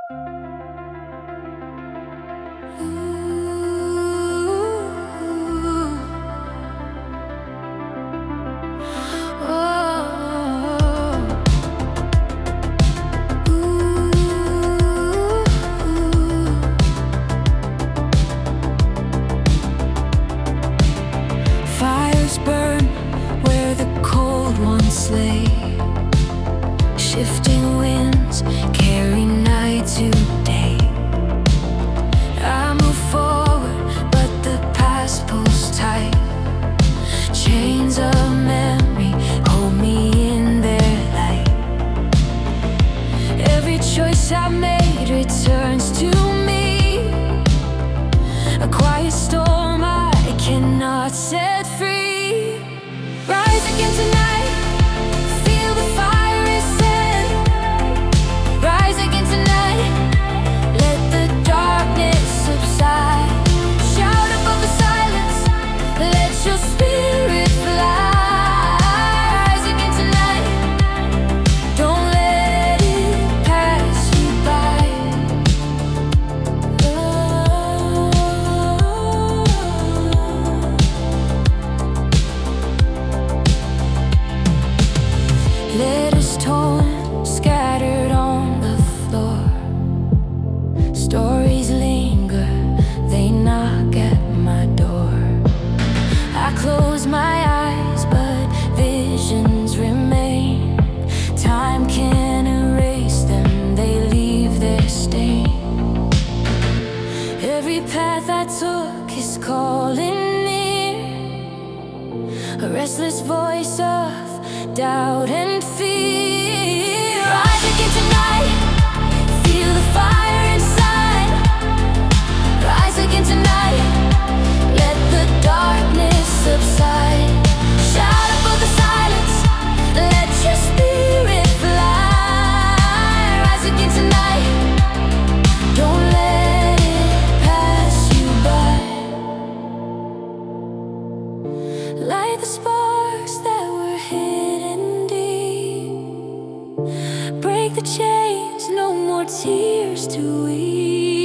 Fires burn where the cold ones lay. Shifting winds carry night to day. I move forward, but the past pulls tight. Chains of memory hold me in their light. Every choice I made returns to me. A quiet storm I cannot set free. Rise again tonight, feel the fire ascend. Rise again tonight, let the darkness subside. Shout above the silence, let your spirit fly. Rise again tonight, don't let it pass you by. Letters torn, scattered on the floor. Stories linger, they knock at my door. I close my eyes, but visions remain. Time can erase them, they leave their stain. Every path I took is calling near. A restless voice of doubt and fear. Rise again tonight, feel the fire inside. Rise again tonight, let the darkness subside. Shout above the silence, let your spirit fly. Rise again tonight, don't let it pass you by. Light the sparks that were hidden deep. Break the chains, no more tears to weep.